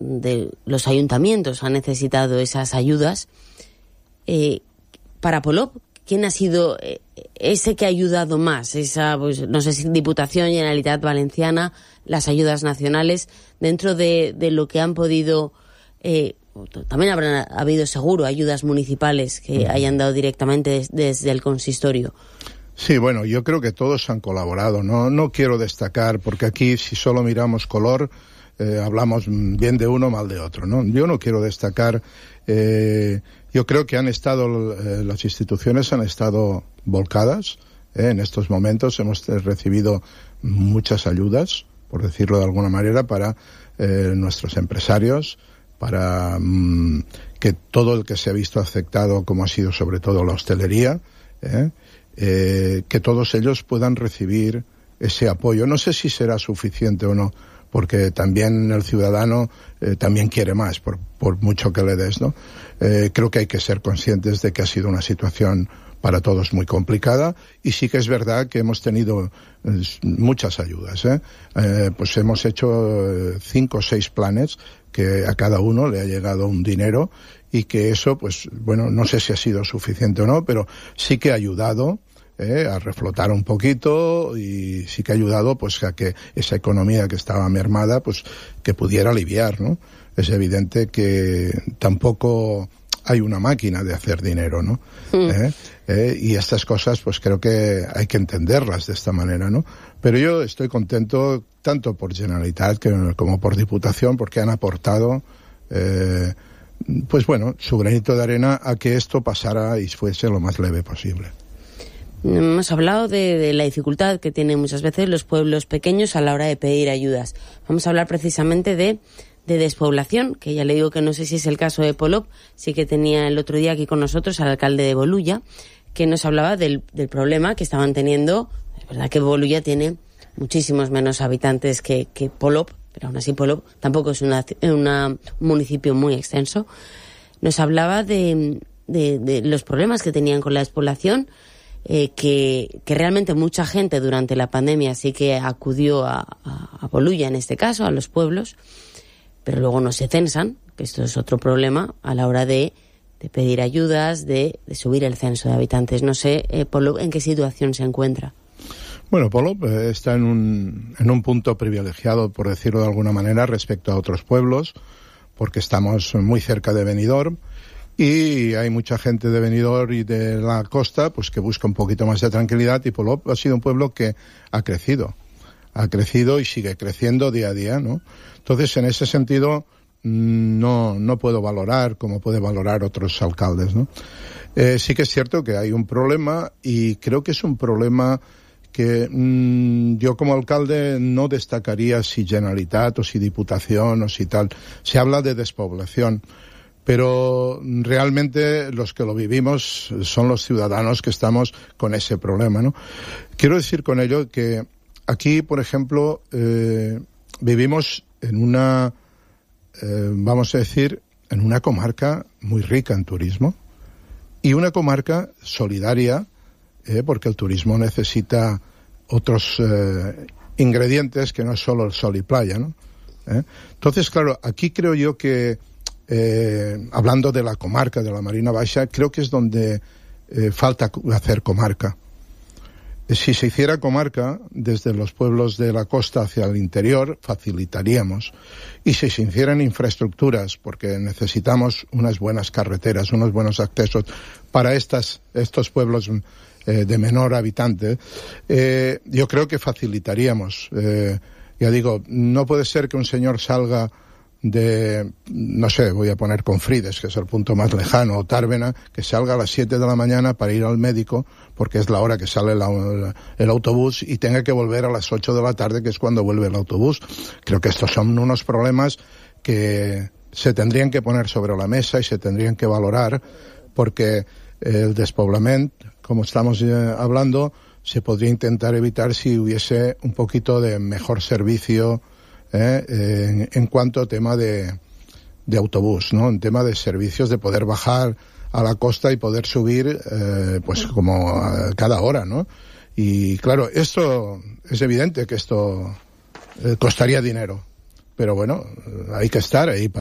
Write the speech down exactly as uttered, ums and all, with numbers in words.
de los ayuntamientos han necesitado esas ayudas. Eh, para Polop, ¿quién ha sido ese que ha ayudado más? Esa, pues, no sé si Diputación, Generalitat Valenciana, las ayudas nacionales, dentro de, de lo que han podido... Eh, también habrán habido seguro ayudas municipales que hayan dado directamente des, desde el consistorio. Sí, bueno, yo creo que todos han colaborado. No, no quiero destacar, porque aquí si solo miramos color, eh, hablamos bien de uno, mal de otro, ¿no? Yo no quiero destacar... Eh, Yo creo que han estado, eh, las instituciones han estado volcadas. Eh, en estos momentos hemos recibido muchas ayudas, por decirlo de alguna manera, para eh, nuestros empresarios, para mm, que todo el que se ha visto afectado, como ha sido sobre todo la hostelería, eh, eh, que todos ellos puedan recibir ese apoyo. No sé si será suficiente o no, porque también el ciudadano eh, también quiere más, por, por mucho que le des, ¿no? Eh, creo que hay que ser conscientes de que ha sido una situación para todos muy complicada, y sí que es verdad que hemos tenido eh, muchas ayudas, ¿eh? Eh, pues hemos hecho eh, cinco o seis planes que a cada uno le ha llegado un dinero, y que eso, pues bueno, no sé si ha sido suficiente o no, pero sí que ha ayudado Eh, a reflotar un poquito, y sí que ha ayudado pues a que esa economía que estaba mermada pues que pudiera aliviar, ¿no? Es evidente que tampoco hay una máquina de hacer dinero, ¿no? Mm. ¿Eh? Eh, y estas cosas pues creo que hay que entenderlas de esta manera, ¿no? Pero yo estoy contento tanto por Generalitat que, como por Diputación, porque han aportado eh, pues bueno, su granito de arena a que esto pasara y fuese lo más leve posible. Hemos hablado de, de la dificultad que tienen muchas veces los pueblos pequeños a la hora de pedir ayudas. Vamos a hablar precisamente de, de despoblación, que ya le digo que no sé si es el caso de Polop. Sí que tenía el otro día aquí con nosotros al alcalde de Bolulla, que nos hablaba del, del problema que estaban teniendo. Es verdad que Bolulla tiene muchísimos menos habitantes que, que Polop, pero aún así Polop tampoco es una, una, un municipio muy extenso. Nos hablaba de, de, de los problemas que tenían con la despoblación. Eh, que, que realmente mucha gente durante la pandemia sí que acudió a, a, a Bolulla, en este caso, a los pueblos, pero luego no se censan, que esto es otro problema a la hora de, de pedir ayudas, de, de subir el censo de habitantes. No sé, eh, Polop, ¿en qué situación se encuentra? Bueno, Polop eh, está en un, en un punto privilegiado, por decirlo de alguna manera, respecto a otros pueblos, porque estamos muy cerca de Benidorm. Y hay mucha gente de Benidorm y de la costa pues que busca un poquito más de tranquilidad, y Polop ha sido un pueblo que ha crecido, ha crecido y sigue creciendo día a día, ¿no? Entonces, en ese sentido, no, no puedo valorar como puede valorar otros alcaldes, ¿no? Eh, sí que es cierto que hay un problema, y creo que es un problema que mmm, yo como alcalde no destacaría si Generalitat o si Diputación o si tal. Se habla de despoblación, pero realmente los que lo vivimos son los ciudadanos que estamos con ese problema, ¿no? Quiero decir con ello que aquí, por ejemplo, eh, vivimos en una, eh, vamos a decir, en una comarca muy rica en turismo, y una comarca solidaria, eh, porque el turismo necesita otros eh, ingredientes que no es solo el sol y playa, ¿no? ¿Eh? Entonces, claro, aquí creo yo que Eh, hablando de la comarca de la Marina Baixa, creo que es donde eh, falta hacer comarca. Si se hiciera comarca desde los pueblos de la costa hacia el interior, facilitaríamos. Y si se hicieran infraestructuras, porque necesitamos unas buenas carreteras, unos buenos accesos para estas, estos pueblos eh, de menor habitante, eh, yo creo que facilitaríamos. Eh, ya digo, no puede ser que un señor salga de, no sé, voy a poner Confrides, que es el punto más lejano, o Tárvena, que salga a las siete de la mañana para ir al médico, porque es la hora que sale la, el autobús, y tenga que volver a las ocho de la tarde, que es cuando vuelve el autobús. Creo que estos son unos problemas que se tendrían que poner sobre la mesa y se tendrían que valorar, porque el despoblamiento, como estamos hablando, se podría intentar evitar si hubiese un poquito de mejor servicio Eh, en, en cuanto a tema de, de autobús, ¿no? En tema de servicios, de poder bajar a la costa y poder subir, eh, pues como a cada hora, ¿no? Y claro, esto es evidente que esto eh, costaría dinero, pero bueno, hay que estar ahí.